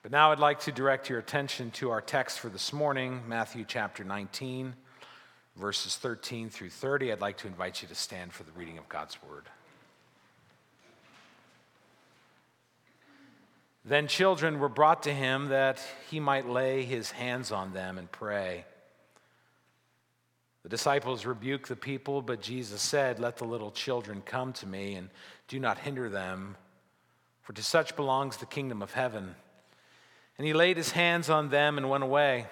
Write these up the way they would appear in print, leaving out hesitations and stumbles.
But now I'd like to direct your attention to our text for this morning, Matthew chapter 19, verses 13 through 30. I'd like to invite you to stand for the reading of God's word. Then children were brought to him that he might lay his hands on them and pray. The disciples rebuked the people, but Jesus said, "Let the little children come to me, and do not hinder them, for to such belongs the kingdom of heaven." And he laid his hands on them and went away.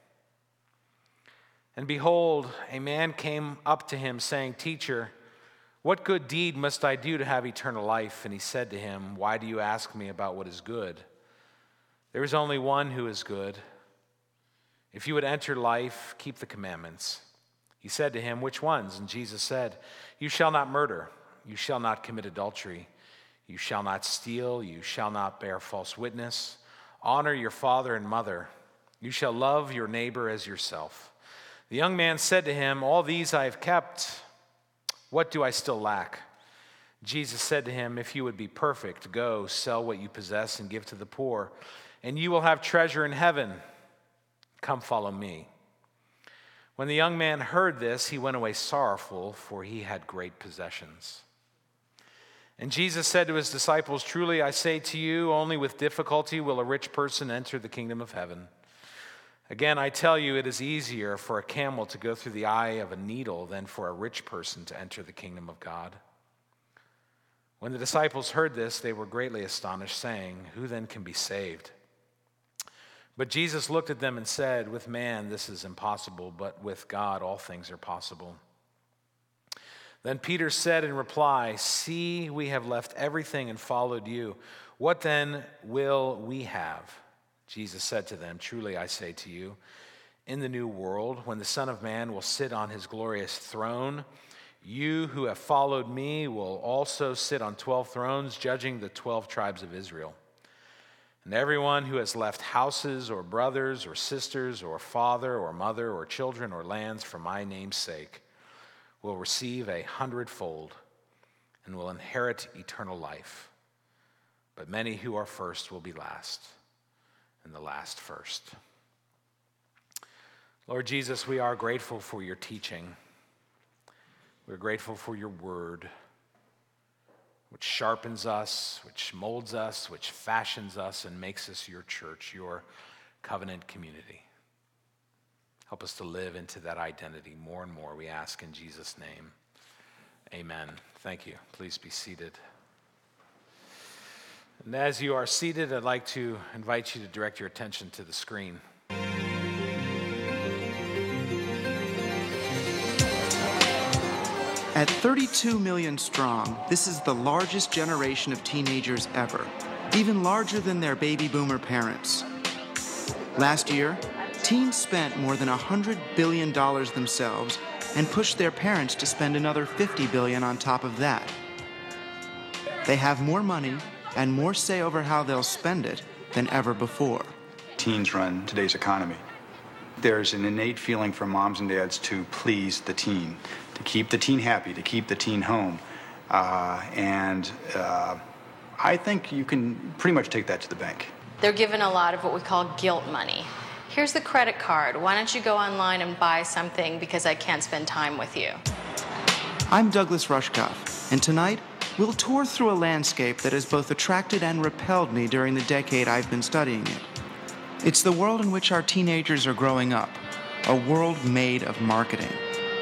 And behold, a man came up to him, saying, "Teacher, what good deed must I do to have eternal life?" And he said to him, "Why do you ask me about what is good? There is only one who is good. If you would enter life, keep the commandments." He said to him, "Which ones?" And Jesus said, "You shall not murder. You shall not commit adultery. You shall not steal. You shall not bear false witness. Honor your father and mother. You shall love your neighbor as yourself." The young man said to him, "All these I have kept. What do I still lack?" Jesus said to him, "If you would be perfect, go, sell what you possess and give to the poor, and you will have treasure in heaven. Come, follow me." When the young man heard this, he went away sorrowful, for he had great possessions. And Jesus said to his disciples, "Truly I say to you, only with difficulty will a rich person enter the kingdom of heaven. Again, I tell you, it is easier for a camel to go through the eye of a needle than for a rich person to enter the kingdom of God." When the disciples heard this, they were greatly astonished, saying, "Who then can be saved?" But Jesus looked at them and said, "With man this is impossible, but with God all things are possible." Then Peter said in reply, "See, we have left everything and followed you. What then will we have?" Jesus said to them, "Truly I say to you, in the new world, when the Son of Man will sit on his glorious throne, you who have followed me will also sit on 12 thrones, judging the 12 tribes of Israel. And everyone who has left houses or brothers or sisters or father or mother or children or lands for my name's sake will receive 100-fold and will inherit eternal life. But many who are first will be last, and the last first." Lord Jesus, we are grateful for your teaching. We're grateful for your word, which sharpens us, which molds us, which fashions us, and makes us your church, your covenant community. Help us to live into that identity more and more, we ask in Jesus' name. Amen. Thank you. Please be seated. And as you are seated, I'd like to invite you to direct your attention to the screen. At 32 million strong, this is the largest generation of teenagers ever, even larger than their baby boomer parents. Last year, teens spent more than $100 billion themselves and pushed their parents to spend another $50 billion on top of that. They have more money and more say over how they'll spend it than ever before. Teens run today's economy. There's an innate feeling from moms and dads to please the teen, to keep the teen happy, to keep the teen home. I think you can pretty much take that to the bank. They're given a lot of what we call guilt money. Here's the credit card. Why don't you go online and buy something because I can't spend time with you? I'm Douglas Rushkoff, and tonight we'll tour through a landscape that has both attracted and repelled me during the decade I've been studying it. It's the world in which our teenagers are growing up, a world made of marketing.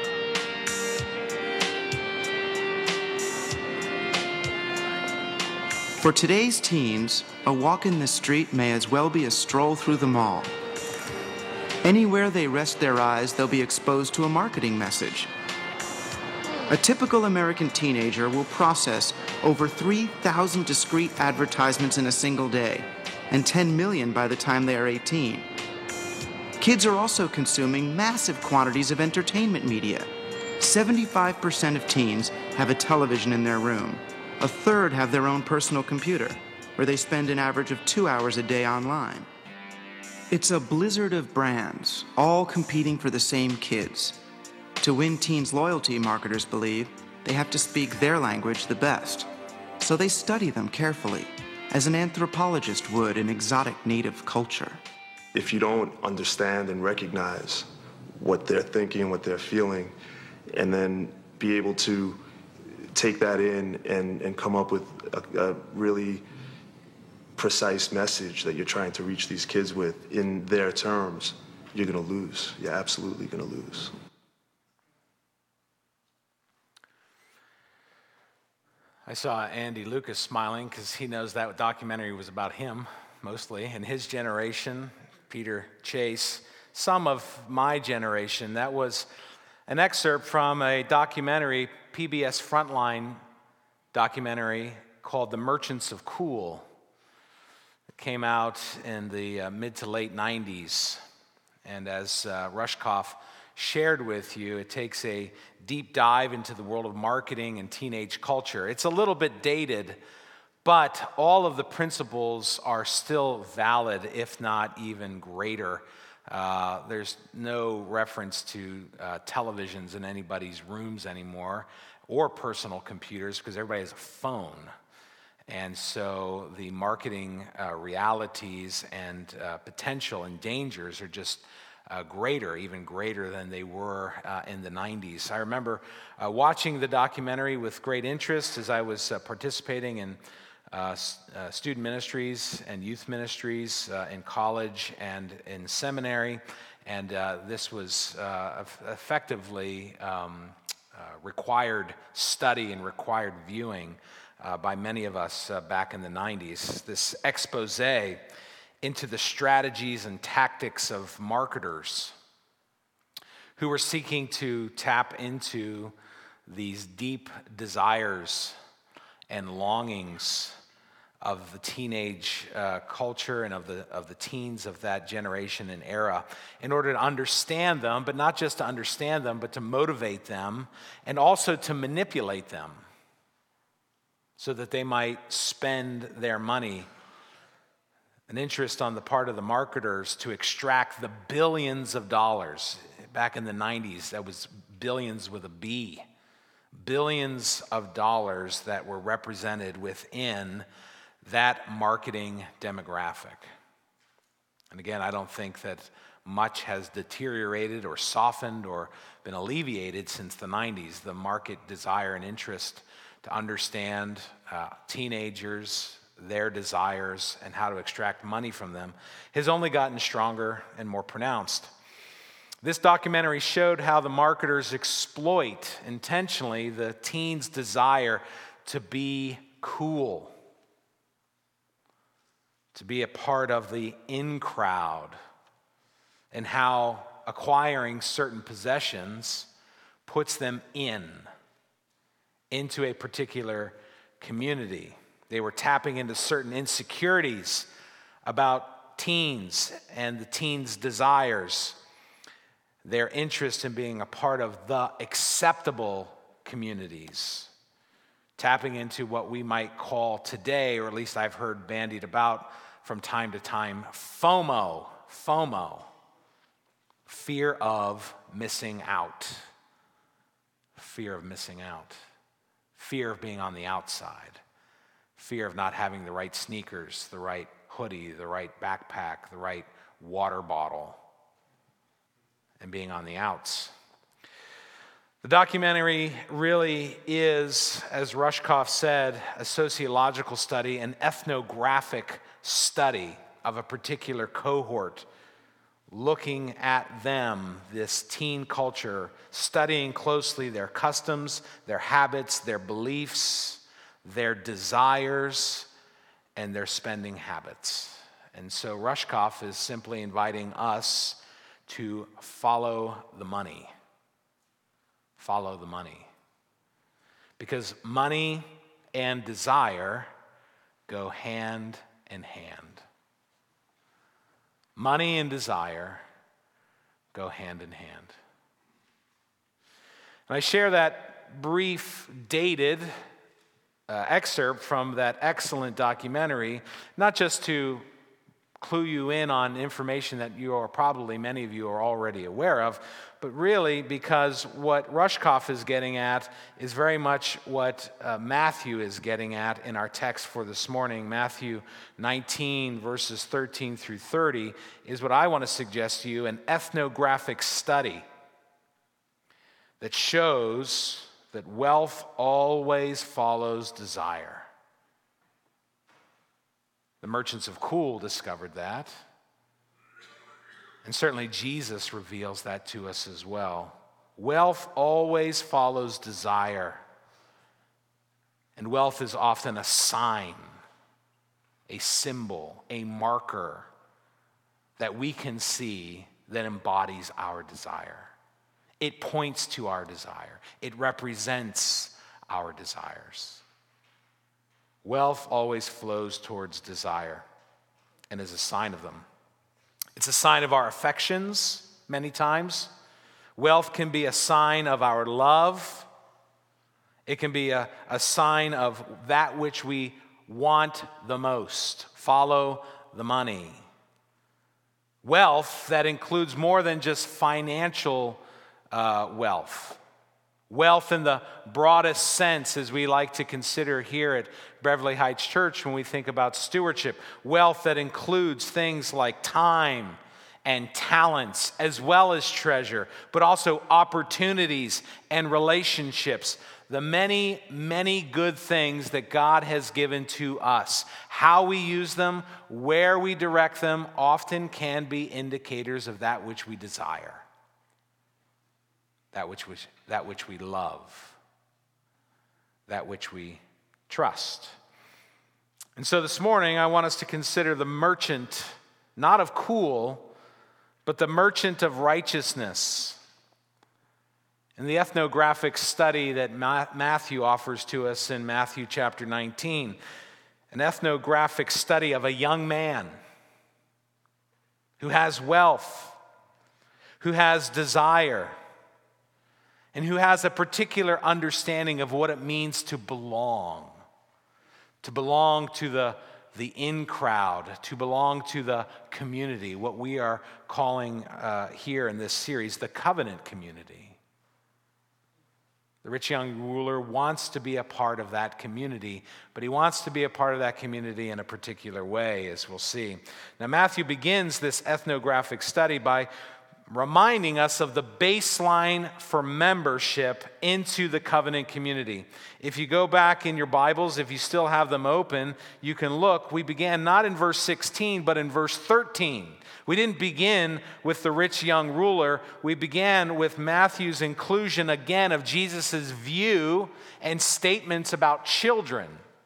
For today's teens, a walk in the street may as well be a stroll through the mall. Anywhere they rest their eyes, they'll be exposed to a marketing message. A typical American teenager will process over 3,000 discrete advertisements in a single day, and 10 million by the time they are 18. Kids are also consuming massive quantities of entertainment media. 75% of teens have a television in their room. A third have their own personal computer, where they spend an average of 2 hours a day online. It's a blizzard of brands, all competing for the same kids. To win teens' loyalty, marketers believe, they have to speak their language the best. So they study them carefully. as an anthropologist would an exotic native culture. If you don't understand and recognize what they're thinking, what they're feeling, and then be able to take that in and come up with a really precise message that you're trying to reach these kids with in their terms, you're going to lose. You're absolutely going to lose. I saw Andy Lucas smiling because he knows that documentary was about him, mostly, and his generation, Peter Chase. Some of my generation, that was an excerpt from a documentary, PBS Frontline documentary called The Merchants of Cool. It came out in the mid to late 90s. And as Rushkoff shared with you, it takes a deep dive into the world of marketing and teenage culture. It's a little bit dated, but all of the principles are still valid, if not even greater. There's no reference to televisions in anybody's rooms anymore, or personal computers, because everybody has a phone. And so the marketing realities and potential and dangers are just greater, even greater than they were in the 90s. I remember watching the documentary with great interest as I was participating in student ministries and youth ministries in college and in seminary. And this was effectively required study and required viewing by many of us back in the 90s. This expose into the strategies and tactics of marketers who were seeking to tap into these deep desires and longings of the teenage culture and of the teens of that generation and era in order to understand them, but not just to understand them, but to motivate them and also to manipulate them so that they might spend their money. An interest on the part of the marketers to extract the billions of dollars. Back in the 90s, that was billions with a B. Billions of dollars that were represented within that marketing demographic. And again, I don't think that much has deteriorated or softened or been alleviated since the 90s. The market desire and interest to understand teenagers, their desires, and how to extract money from them has only gotten stronger and more pronounced. This documentary showed how the marketers exploit intentionally the teens' desire to be cool, to be a part of the in crowd, and how acquiring certain possessions puts them into a particular community. They were tapping into certain insecurities about teens and the teens' desires, their interest in being a part of the acceptable communities, tapping into what we might call today, or at least I've heard bandied about from time to time, FOMO, fear of missing out, fear of missing out, fear of being on the outside. Fear of not having the right sneakers, the right hoodie, the right backpack, the right water bottle, and being on the outs. The documentary really is, as Rushkoff said, a sociological study, an ethnographic study of a particular cohort, looking at them, this teen culture, studying closely their customs, their habits, their beliefs, their desires, and their spending habits. And so Rushkoff is simply inviting us to follow the money. Follow the money. Because money and desire go hand in hand. Money and desire go hand in hand. And I share that brief, dated excerpt from that excellent documentary, not just to clue you in on information that many of you are already aware of, but really because what Rushkoff is getting at is very much what Matthew is getting at in our text for this morning. Matthew 19, verses 13 through 30 is what I want to suggest to you, an ethnographic study that shows that wealth always follows desire. The merchants of Cool discovered that. And certainly Jesus reveals that to us as well. Wealth always follows desire. And wealth is often a sign, a symbol, a marker that we can see that embodies our desire. It points to our desire. It represents our desires. Wealth always flows towards desire and is a sign of them. It's a sign of our affections many times. Wealth can be a sign of our love. It can be a sign of that which we want the most. Follow the money. Wealth that includes more than just financial wealth. Wealth in the broadest sense, as we like to consider here at Beverly Heights Church when we think about stewardship. Wealth that includes things like time and talents, as well as treasure, but also opportunities and relationships. The many, many good things that God has given to us. How we use them, where we direct them, often can be indicators of that which we desire. That which we love, that which we trust. And so this morning, I want us to consider the merchant, not of Cool, but the merchant of righteousness. In the ethnographic study that Matthew offers to us in Matthew chapter 19, an ethnographic study of a young man who has wealth, who has desire, and who has a particular understanding of what it means to belong to the in crowd, to belong to the community, what we are calling here in this series, the covenant community. The rich young ruler wants to be a part of that community, but he wants to be a part of that community in a particular way, as we'll see. Now, Matthew begins this ethnographic study by reminding us of the baseline for membership into the covenant community. If you go back in your Bibles, if you still have them open, you can look. We began not in verse 16, but in verse 13. We didn't begin with the rich young ruler. We began with Matthew's inclusion again of Jesus' view and statements about children.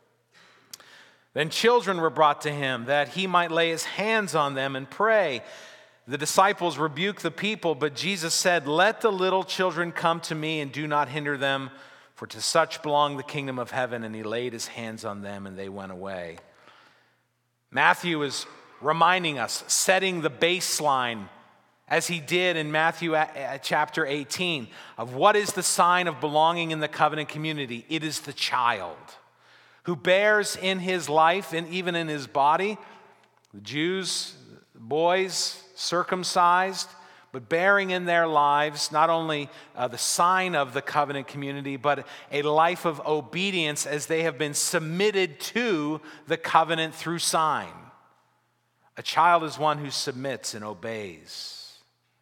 Then children were brought to him that he might lay his hands on them and pray. The disciples rebuked the people, but Jesus said, "Let the little children come to me and do not hinder them, for to such belong the kingdom of heaven." And he laid his hands on them and they went away. Matthew is reminding us, setting the baseline, as he did in Matthew chapter 18, of what is the sign of belonging in the covenant community. It is the child who bears in his life and even in his body, the Jews, boys, circumcised, but bearing in their lives not only the sign of the covenant community, but a life of obedience as they have been submitted to the covenant through sign. A child is one who submits and obeys.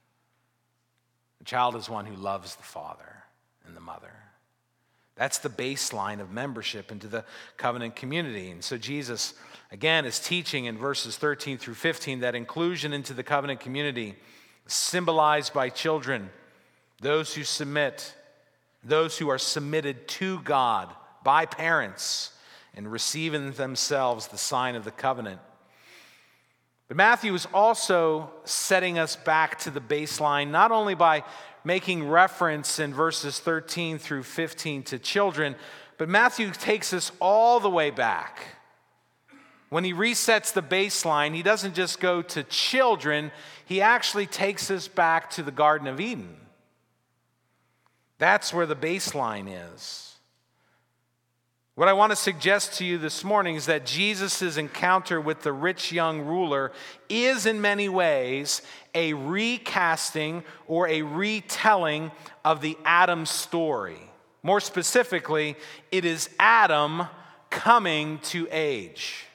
A child is one who loves the father and the mother. That's the baseline of membership into the covenant community. And so Jesus, again, is teaching in verses 13 through 15 that inclusion into the covenant community is symbolized by children, those who submit, those who are submitted to God by parents and receive in themselves the sign of the covenant. But Matthew is also setting us back to the baseline, not only by making reference in verses 13 through 15 to children, but Matthew takes us all the way back. When he resets the baseline, he doesn't just go to children, he actually takes us back to the Garden of Eden. That's where the baseline is. What I want to suggest to you this morning is that Jesus' encounter with the rich young ruler is in many ways a recasting or a retelling of the Adam story. More specifically, it is Adam coming to age.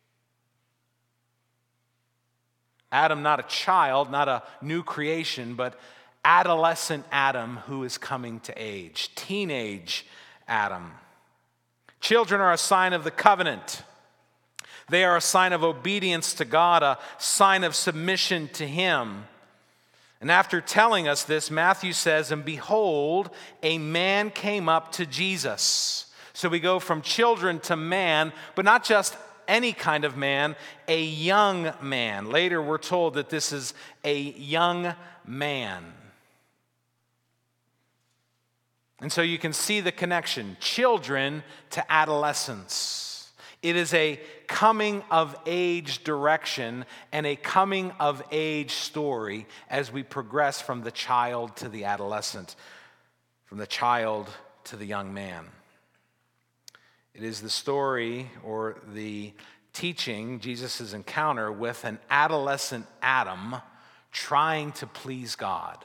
Adam, not a child, not a new creation, but adolescent Adam who is coming to age. Teenage Adam. Children are a sign of the covenant. They are a sign of obedience to God, a sign of submission to Him. And after telling us this, Matthew says, "And behold, a man came up to Jesus." So we go from children to man, but not just any kind of man, a young man. Later we're told that this is a young man. And so you can see the connection, children to adolescence. It is a coming of age direction and a coming of age story as we progress from the child to the adolescent, from the child to the young man. It is the story or the teaching, Jesus' encounter with an adolescent Adam trying to please God.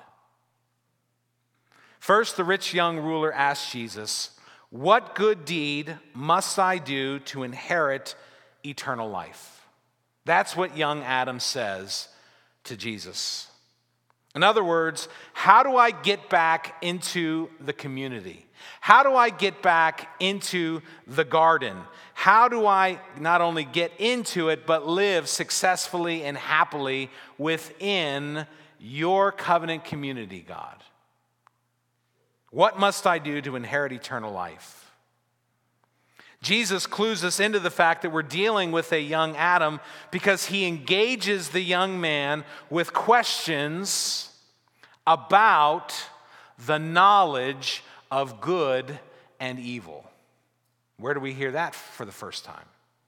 First, the rich young ruler asked Jesus, "What good deed must I do to inherit eternal life?" That's what young Adam says to Jesus. In other words, how do I get back into the community? How do I get back into the garden? How do I not only get into it, but live successfully and happily within your covenant community, God? What must I do to inherit eternal life? Jesus clues us into the fact that we're dealing with a young Adam because he engages the young man with questions about the knowledge of good and evil. Where do we hear that for the first time?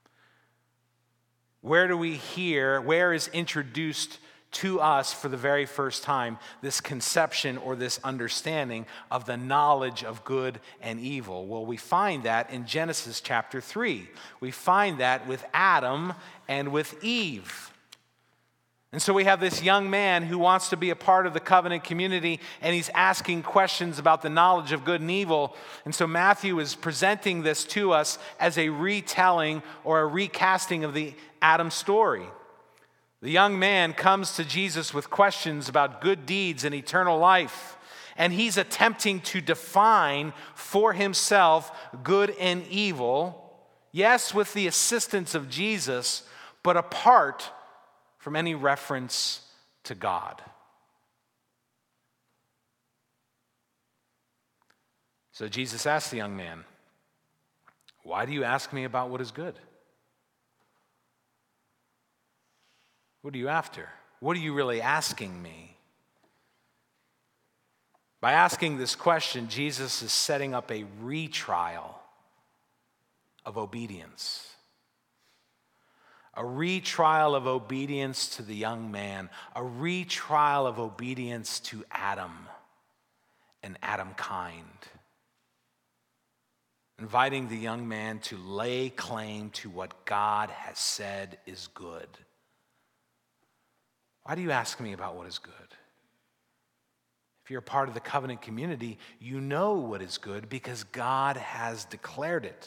Where is introduced to us for the very first time this conception or this understanding of the knowledge of good and evil? Well, we find that in Genesis chapter 3. We find that with Adam and with Eve. And so we have this young man who wants to be a part of the covenant community, and he's asking questions about the knowledge of good and evil. And so Matthew is presenting this to us as a retelling or a recasting of the Adam story. The young man comes to Jesus with questions about good deeds and eternal life, and he's attempting to define for himself good and evil, yes, with the assistance of Jesus, but apart from any reference to God. So Jesus asked the young man, "Why do you ask me about what is good? What are you after? What are you really asking me?" By asking this question, Jesus is setting up a retrial of obedience. A retrial of obedience to the young man. A retrial of obedience to Adam and Adamkind. Inviting the young man to lay claim to what God has said is good. Why do you ask me about what is good? If you're a part of the covenant community, you know what is good because God has declared it.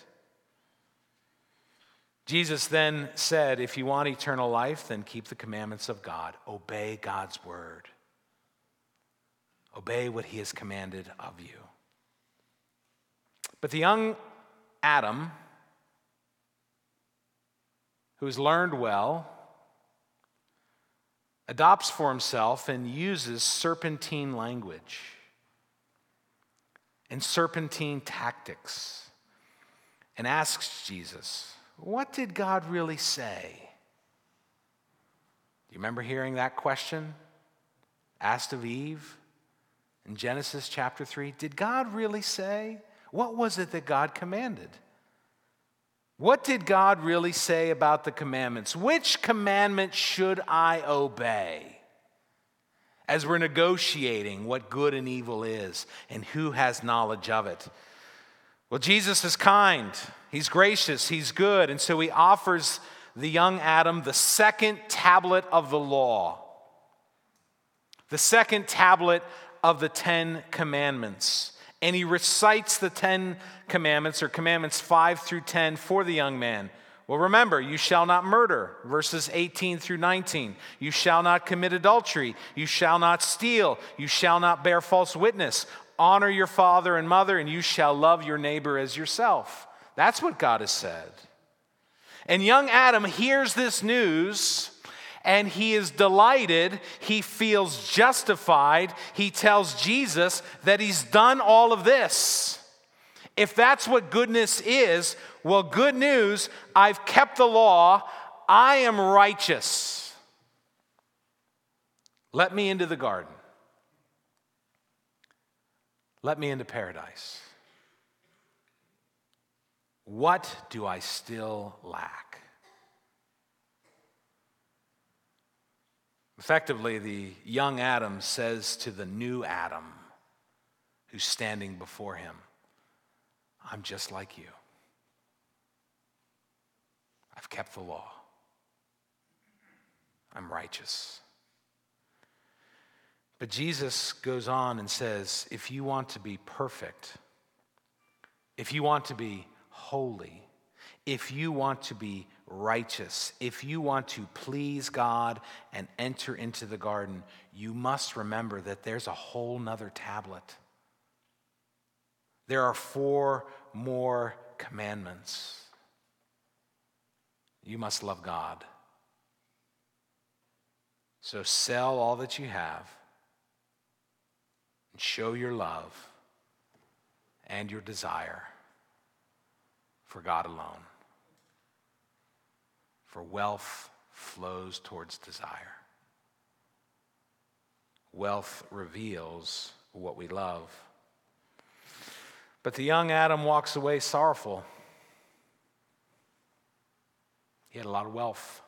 Jesus then said, if you want eternal life, then keep the commandments of God. Obey God's word. Obey what he has commanded of you. But the young Adam, who's learned well, adopts for himself and uses serpentine language and serpentine tactics and asks Jesus, "What did God really say?" Do you remember hearing that question asked of Eve in Genesis chapter 3? Did God really say? What was it that God commanded? What did God really say about the commandments? Which commandment should I obey? As we're negotiating what good and evil is and who has knowledge of it. Well, Jesus is kind, he's gracious, he's good, and so he offers the young Adam the second tablet of the law, the second tablet of the 10 Commandments. And he recites the 10 Commandments, or Commandments 5 through 10, for the young man. Well, remember, you shall not murder, verses 18 through 19. You shall not commit adultery. You shall not steal. You shall not bear false witness. Honor your father and mother, and you shall love your neighbor as yourself. That's what God has said. And young Adam hears this news, and he is delighted. He feels justified. He tells Jesus that he's done all of this. If that's what goodness is, well, good news, I've kept the law. I am righteous. Let me into the garden. Let me into paradise. What do I still lack? Effectively, the young Adam says to the new Adam who's standing before him, I'm just like you. I've kept the law. I'm righteous. But Jesus goes on and says, if you want to be perfect, if you want to be holy, if you want to be righteous, if you want to please God and enter into the garden, you must remember that there's a whole nother tablet. There are 4 more commandments. You must love God. So sell all that you have and show your love and your desire for God alone. For wealth flows towards desire. Wealth reveals what we love. But the young Adam walks away sorrowful. He had a lot of wealth,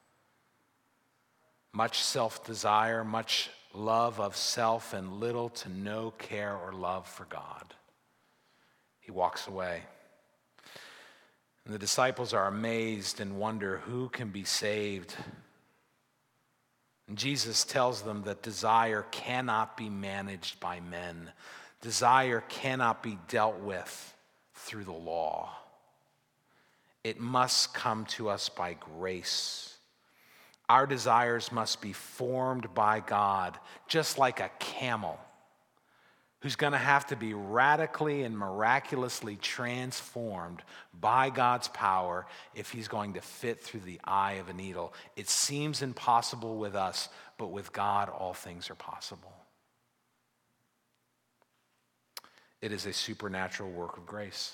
much self-desire, much love of self, and little to no care or love for God. He walks away. And the disciples are amazed and wonder who can be saved. And Jesus tells them that desire cannot be managed by men. Desire cannot be dealt with through the law. It must come to us by grace. Our desires must be formed by God, just like a camel who's going to have to be radically and miraculously transformed by God's power if he's going to fit through the eye of a needle. It seems impossible with us, but with God, all things are possible. It is a supernatural work of grace.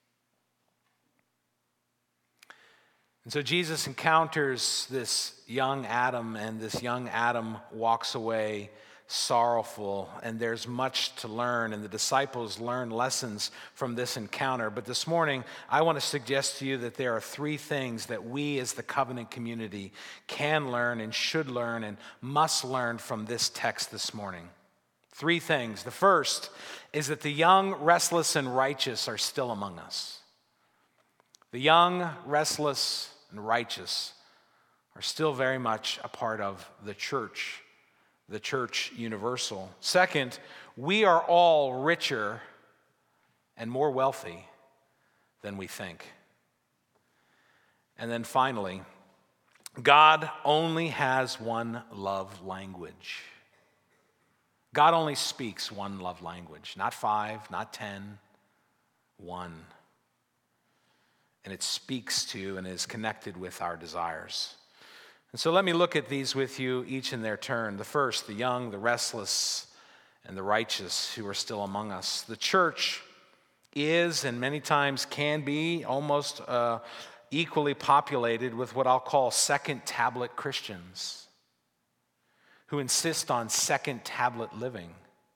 And so Jesus encounters this young Adam, and this young Adam walks away sorrowful, and there's much to learn, and the disciples learn lessons from this encounter. But this morning, I want to suggest to you that there are 3 things that we as the covenant community can learn and should learn and must learn from this text this morning. 3 things. The first is that the young, restless, and righteous are still among us. The young, restless, and righteous are still very much a part of the church universal. Second, we are all richer and more wealthy than we think. And then finally, God only has one love language. God only speaks one love language, not 5, not 10, one. And it speaks to and is connected with our desires. And so let me look at these with you, each in their turn. The first, the young, the restless, and the righteous who are still among us. The church is, and many times can be, almost equally populated with what I'll call second tablet Christians who insist on second tablet living.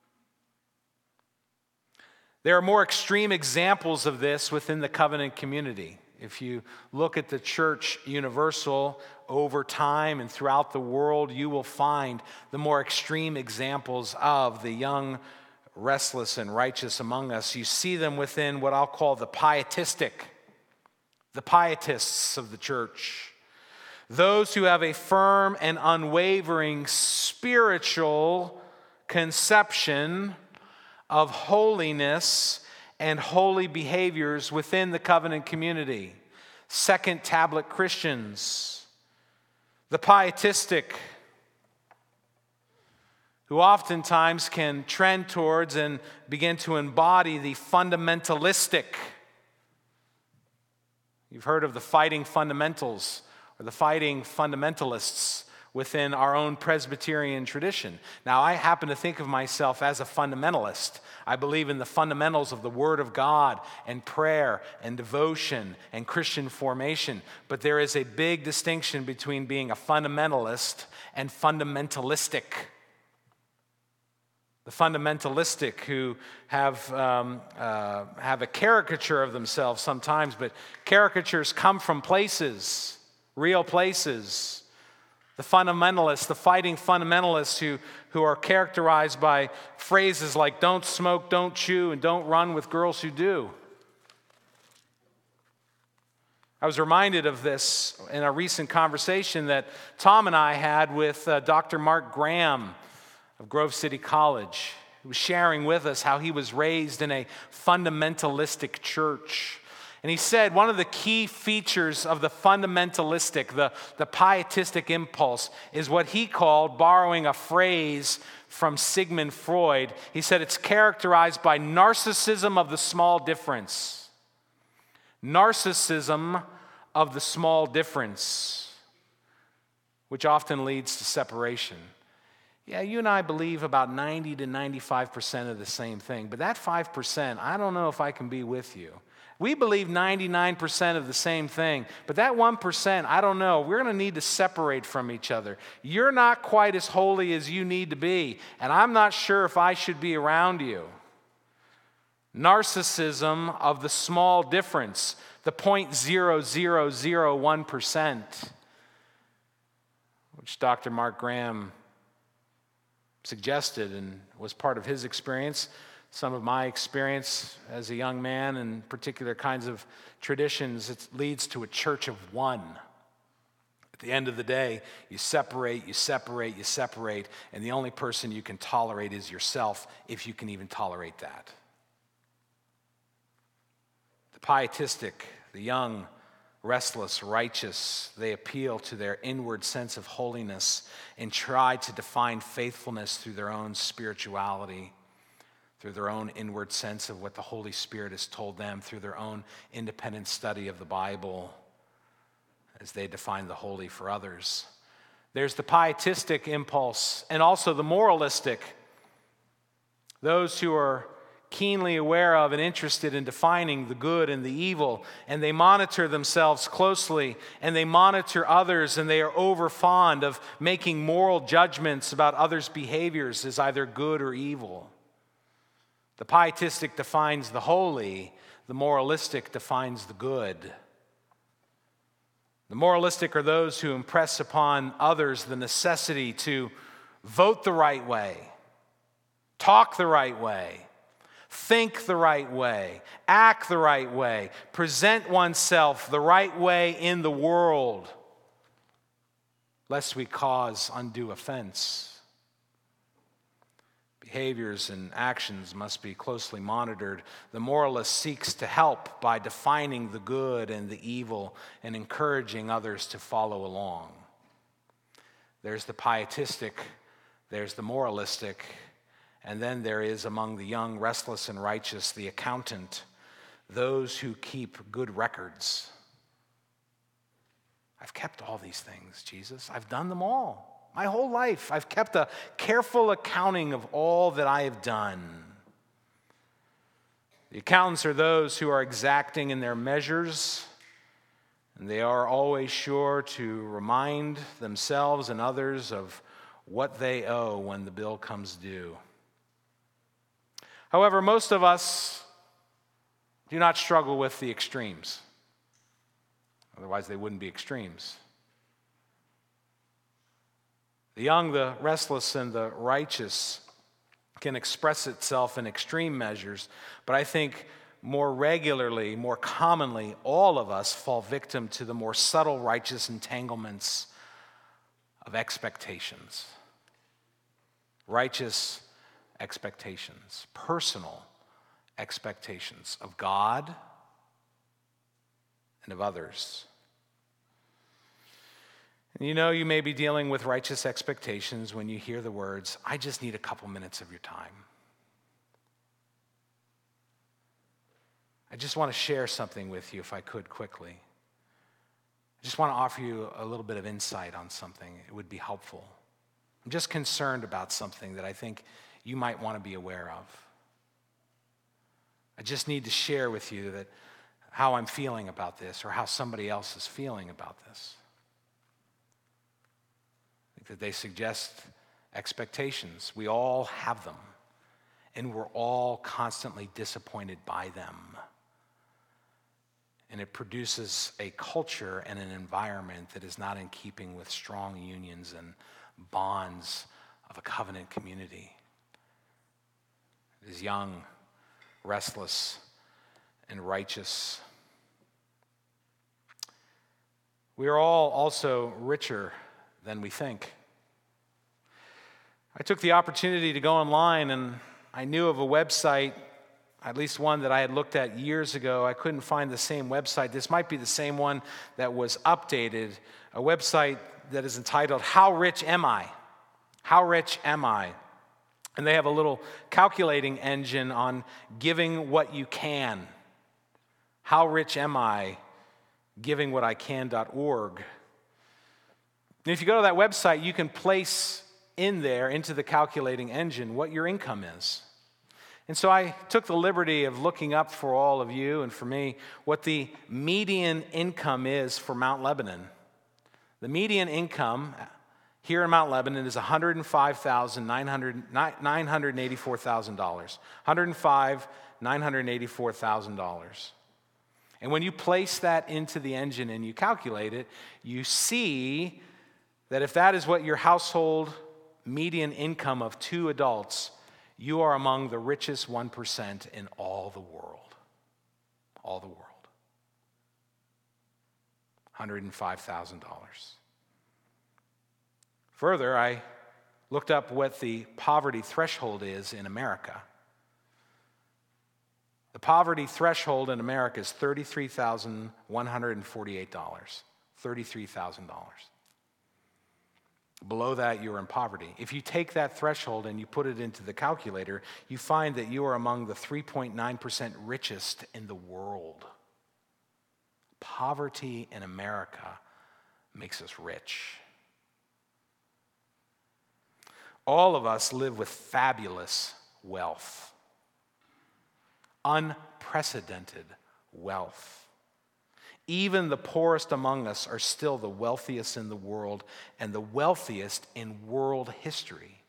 There are more extreme examples of this within the covenant community. If you look at the church universal over time and throughout the world, you will find the more extreme examples of the young, restless and righteous among us, you see them within what I'll call the pietists of the church. Those who have a firm and unwavering spiritual conception of holiness and holy behaviors within the covenant community. Second Tablet Christians. The pietistic, who oftentimes can trend towards and begin to embody the fundamentalistic. You've heard of the fighting fundamentals or the fighting fundamentalists within our own Presbyterian tradition. Now, I happen to think of myself as a fundamentalist. I believe in the fundamentals of the Word of God and prayer and devotion and Christian formation. But there is a big distinction between being a fundamentalist and fundamentalistic. The fundamentalistic who have a caricature of themselves sometimes, but caricatures come from places, real places. The fundamentalists, the fighting fundamentalists who are characterized by phrases like don't smoke, don't chew, and don't run with girls who do. I was reminded of this in a recent conversation that Tom and I had with Dr. Mark Graham of Grove City College. He was sharing with us how he was raised in a fundamentalistic church. And he said one of the key features of the fundamentalistic, the pietistic impulse, is what he called, borrowing a phrase from Sigmund Freud, he said it's characterized by narcissism of the small difference. Narcissism of the small difference, which often leads to separation. Yeah, you and I believe about 90 to 95% of the same thing, but that 5%, I don't know if I can be with you. We believe 99% of the same thing, but that 1%, I don't know. We're going to need to separate from each other. You're not quite as holy as you need to be, and I'm not sure if I should be around you. Narcissism of the small difference, the 0.0001%, which Dr. Mark Graham suggested and was part of his experience. Some of my experience as a young man and particular kinds of traditions, it leads to a church of one. At the end of the day, you separate, and the only person you can tolerate is yourself, if you can even tolerate that. The pietistic, the young, restless, righteous, they appeal to their inward sense of holiness and try to define faithfulness through their own spirituality, through their own inward sense of what the Holy Spirit has told them, through their own independent study of the Bible as they define the holy for others. There's the pietistic impulse and also the moralistic, those who are keenly aware of and interested in defining the good and the evil, and they monitor themselves closely, and they monitor others, and they are overfond of making moral judgments about others' behaviors as either good or evil. The pietistic defines the holy, the moralistic defines the good. The moralistic are those who impress upon others the necessity to vote the right way, talk the right way, think the right way, act the right way, present oneself the right way in the world, lest we cause undue offense. Behaviors and actions must be closely monitored. The moralist seeks to help by defining the good and the evil and encouraging others to follow along. There's the pietistic, there's the moralistic, and then there is among the young, restless, and righteous, the accountant, those who keep good records. I've kept all these things, Jesus. I've done them all. My whole life, I've kept a careful accounting of all that I have done. The accountants are those who are exacting in their measures, and they are always sure to remind themselves and others of what they owe when the bill comes due. However, most of us do not struggle with the extremes. Otherwise, they wouldn't be extremes. The young, the restless, and the righteous can express itself in extreme measures, but I think more regularly, more commonly, all of us fall victim to the more subtle righteous entanglements of expectations. Righteous expectations, personal expectations of God and of others. And you may be dealing with righteous expectations when you hear the words, "I just need a couple minutes of your time." I just want to share something with you, if I could, quickly. I just want to offer you a little bit of insight on something. It would be helpful. I'm just concerned about something that I think you might want to be aware of. I just need to share with you that how I'm feeling about this, or how somebody else is feeling about this. I think that they suggest expectations. We all have them, and we're all constantly disappointed by them. And it produces a culture and an environment that is not in keeping with strong unions and bonds of a covenant community. It is young, restless, and righteous. We are all also richer than we think. I took the opportunity to go online, and I knew of a website, at least one that I had looked at years ago. I couldn't find the same website. This might be the same one that was updated, a website that is entitled, "How Rich Am I?" How Rich Am I? And they have a little calculating engine on giving what you can. How rich am I? Givingwhatican.org. And if you go to that website, you can place in there, into the calculating engine, what your income is. And so I took the liberty of looking up for all of you and for me what the median income is for Mount Lebanon. The median income here in Mount Lebanon is $105,984,000. $105,984,000. And when you place that into the engine and you calculate it, you see that if that is what your household median income of 2 adults, you are among the richest 1% in all the world. All the world. $105,000. Further, I looked up what the poverty threshold is in America. The poverty threshold in America is $33,148. $33,000. Below that, you're in poverty. If you take that threshold and you put it into the calculator, you find that you are among the 3.9% richest in the world. Poverty in America makes us rich. All of us live with fabulous wealth, unprecedented wealth. Even the poorest among us are still the wealthiest in the world and the wealthiest in world history.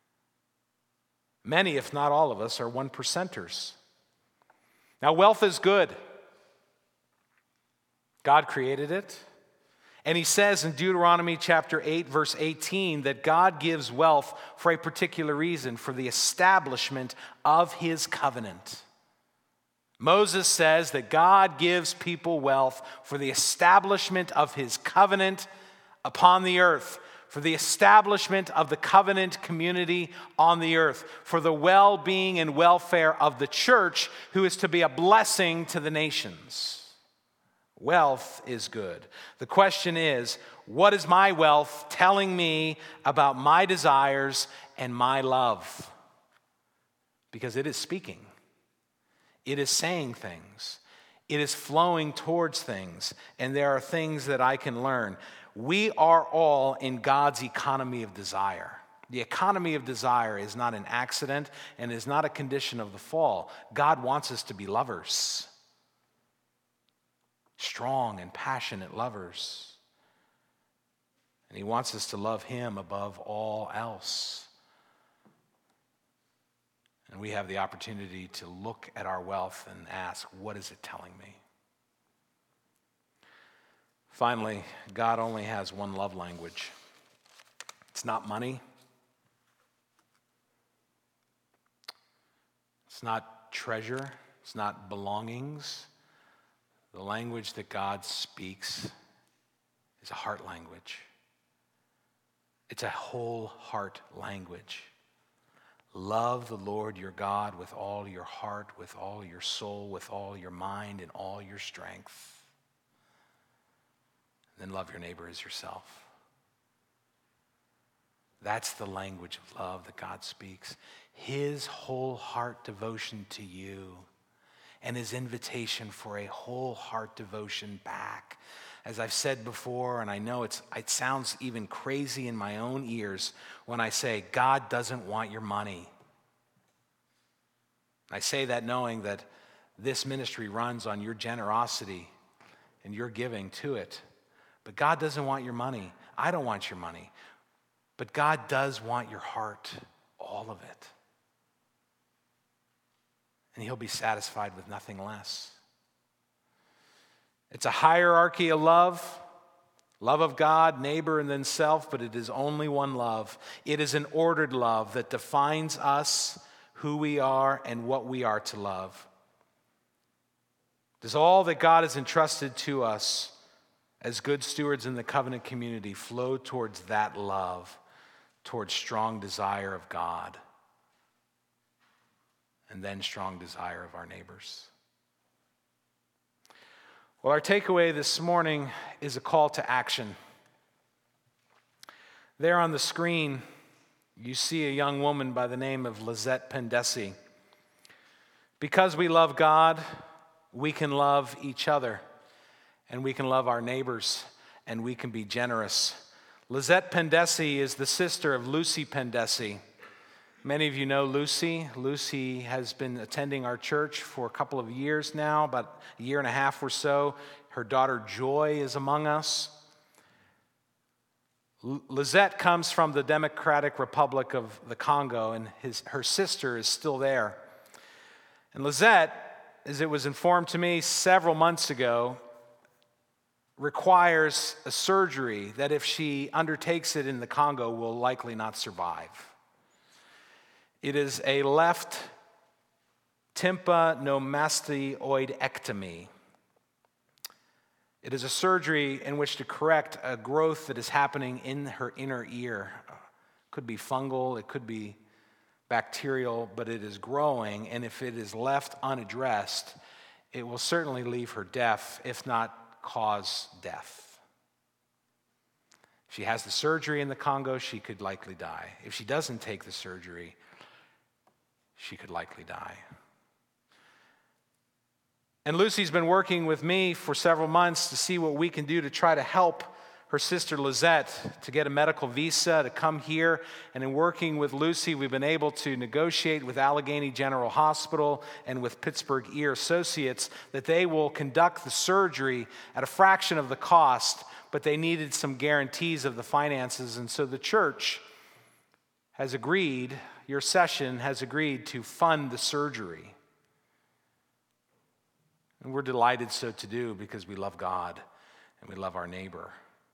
Many, if not all of us, are 1%ers. Now, wealth is good. God created it. And he says in Deuteronomy chapter 8, verse 18, that God gives wealth for a particular reason, for the establishment of his covenant. Moses says that God gives people wealth for the establishment of his covenant upon the earth, for the establishment of the covenant community on the earth, for the well-being and welfare of the church, who is to be a blessing to the nations. Wealth is good. The question is, what is my wealth telling me about my desires and my love? Because it is speaking. It is saying things. It is flowing towards things. And there are things that I can learn. We are all in God's economy of desire. The economy of desire is not an accident and is not a condition of the fall. God wants us to be lovers. Strong and passionate lovers. And he wants us to love him above all else. And we have the opportunity to look at our wealth and ask, what is it telling me? Finally, God only has one love language. It's not money. It's not treasure. It's not belongings. The language that God speaks is a heart language. It's a whole heart language. Love the Lord your God with all your heart, with all your soul, with all your mind, and all your strength. And then love your neighbor as yourself. That's the language of love that God speaks. His whole heart devotion to you and his invitation for a whole heart devotion back. As I've said before, and I know it sounds even crazy in my own ears when I say, God doesn't want your money. I say that knowing that this ministry runs on your generosity and your giving to it. But God doesn't want your money. I don't want your money. But God does want your heart, all of it. And he'll be satisfied with nothing less. It's a hierarchy of love of God, neighbor, and then self, but it is only one love. It is an ordered love that defines us, who we are, and what we are to love. Does all that God has entrusted to us as good stewards in the covenant community flow towards that love, towards strong desire of God, and then strong desire of our neighbors? Well, our takeaway this morning is a call to action. There on the screen, you see a young woman by the name of Lizette Pendesi. Because we love God, we can love each other, and we can love our neighbors, and we can be generous. Lizette Pendesi is the sister of Lucy Pendesi. Many of you know Lucy. Lucy has been attending our church for a couple of years now, about a year and a half or so. Her daughter Joy is among us. Lizette comes from the Democratic Republic of the Congo, and her sister is still there. And Lizette, as it was informed to me several months ago, requires a surgery that if she undertakes it in the Congo will likely not survive. It is a left tympanomastoidectomy. It is a surgery in which to correct a growth that is happening in her inner ear. It could be fungal, it could be bacterial, but it is growing, and if it is left unaddressed, it will certainly leave her deaf, if not cause death. If she has the surgery in the Congo, she could likely die. If she doesn't take the surgery, she could likely die. And Lucy's been working with me for several months to see what we can do to try to help her sister Lizette to get a medical visa to come here. And in working with Lucy, we've been able to negotiate with Allegheny General Hospital and with Pittsburgh Ear Associates that they will conduct the surgery at a fraction of the cost, but they needed some guarantees of the finances. And so the church has agreed, your session has agreed to fund the surgery. And we're delighted so to do because we love God and we love our neighbor.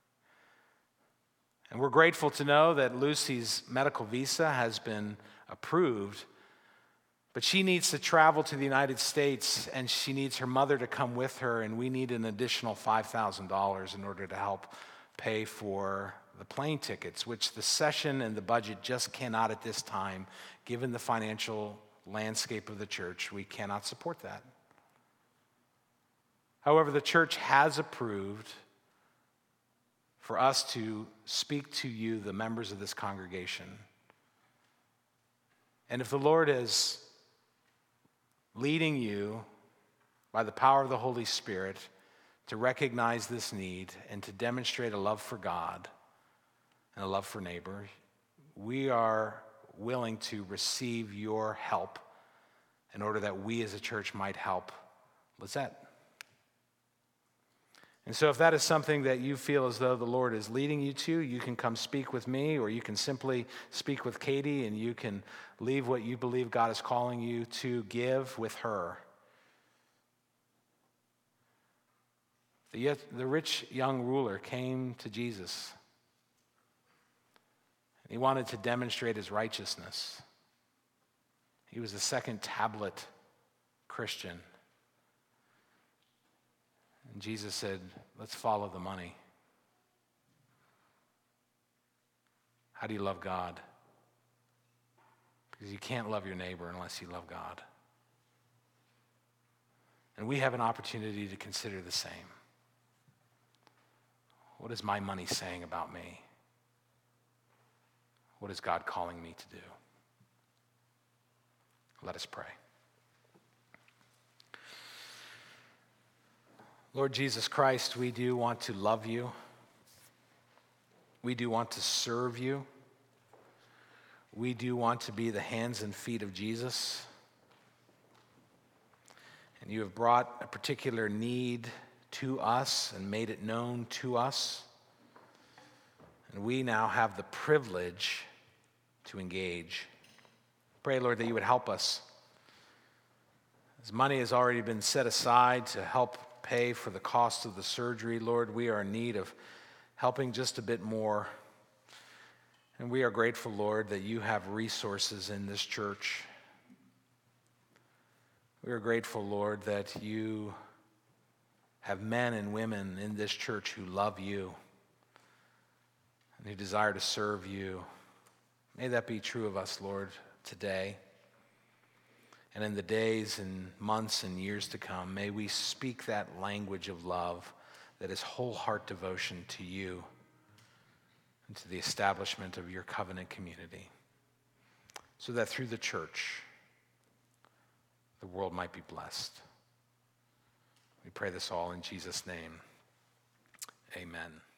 And we're grateful to know that Lucy's medical visa has been approved, but she needs to travel to the United States and she needs her mother to come with her, and we need an additional $5,000 in order to help pay for the plane tickets, which the session and the budget just cannot at this time, given the financial landscape of the church. We cannot support that. However, the church has approved for us to speak to you, the members of this congregation. And if the Lord is leading you by the power of the Holy Spirit to recognize this need and to demonstrate a love for God and a love for neighbor, we are willing to receive your help in order that we as a church might help Lizette. And so if that is something that you feel as though the Lord is leading you to, you can come speak with me, or you can simply speak with Katie, and you can leave what you believe God is calling you to give with her. The rich young ruler came to Jesus. He wanted to demonstrate his righteousness. He was a second tablet Christian. And Jesus said, let's follow the money. How do you love God? Because you can't love your neighbor unless you love God. And we have an opportunity to consider the same. What is my money saying about me? What is God calling me to do? Let us pray. Lord Jesus Christ, we do want to love you. We do want to serve you. We do want to be the hands and feet of Jesus. And you have brought a particular need to us and made it known to us. And we now have the privilege to engage. Pray, Lord, that you would help us. As money has already been set aside to help pay for the cost of the surgery, Lord, we are in need of helping just a bit more. And we are grateful, Lord, that you have resources in this church. We are grateful, Lord, that you have men and women in this church who love you and who desire to serve you. May that be true of us, Lord, today. And in the days and months and years to come, may we speak that language of love that is whole heart devotion to you and to the establishment of your covenant community, so that through the church, the world might be blessed. We pray this all in Jesus' name. Amen.